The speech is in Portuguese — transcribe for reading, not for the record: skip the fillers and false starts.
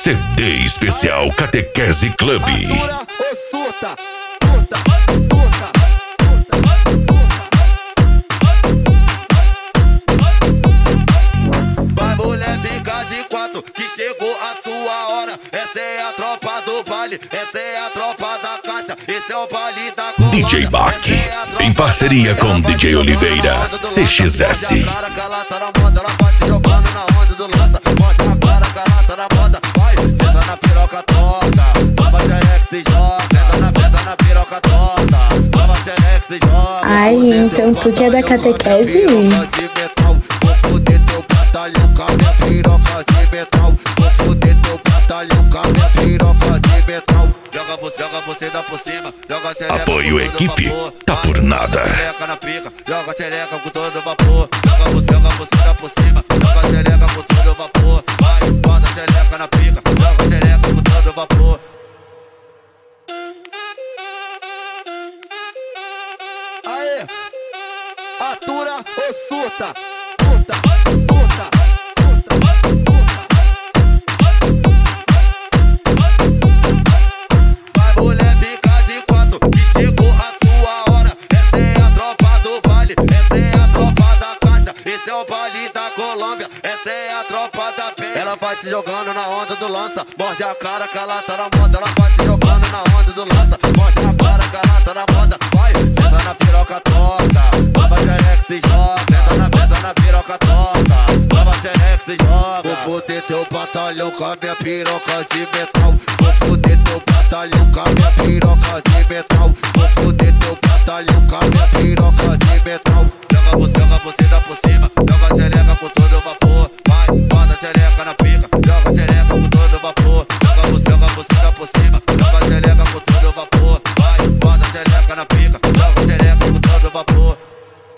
CD especial Catequese Club. Vai mulher, fica de quatro, que chegou a sua hora. Essa é a tropa do baile, essa é a tropa da caixa, esse é o baile da Colômbia. DJ Bach, em parceria com DJ Oliveira, CXS. Mostra a cara que ela tá na moda, ela vai se jogando na onda do lança. Mostra a cara que ela tá na moda, vai, senta na piroca toda. Baba Xerex se joga, senta na piroca toda. Baba Xerex se joga. Ai, então tu que é da catequese? Vou foder teu batalhão com a minha piroca de metal. Vou foder teu batalhão com a minha piroca de metal. Joga você dá por cima, joga a xereca. Apoio equipe, tá por nada. Xereca na pica, joga a xereca com todo vapor. Joga você dá por cima, joga a xereca com todo vapor. Vai, bota a xereca na pica, joga a xereca com todo vapor. Aê, atura ou surta? Vai mulher, fica de quatro, que chegou a sua hora. Essa é a tropa do baile, essa é a tropa da caixa, esse é o baile da Colômbia, essa é a tropa da penha. Ela vai se jogando na onda do lança, morde a cara que ela tá na moda. Ela vai se jogando na onda do lança, morde a cara que ela tá na moda. Vai, senta na piroca toda, Baba Xerex se joga, senta na piroca toda. Baba Xerex se joga. Vou foder teu batalhão com a minha piroca de metal. Vou foder teu batalhão com a minha piroca de metal. Vou foder teu batalhão com a minha piroca de metal. Joga você dá por cima, joga a xereca com todo vapor. Vai, bota a xereca na pica, joga a xereca com todo vapor. Joga você dá por cima, joga a xereca com todo vapor. Vai, bota a xereca na pica.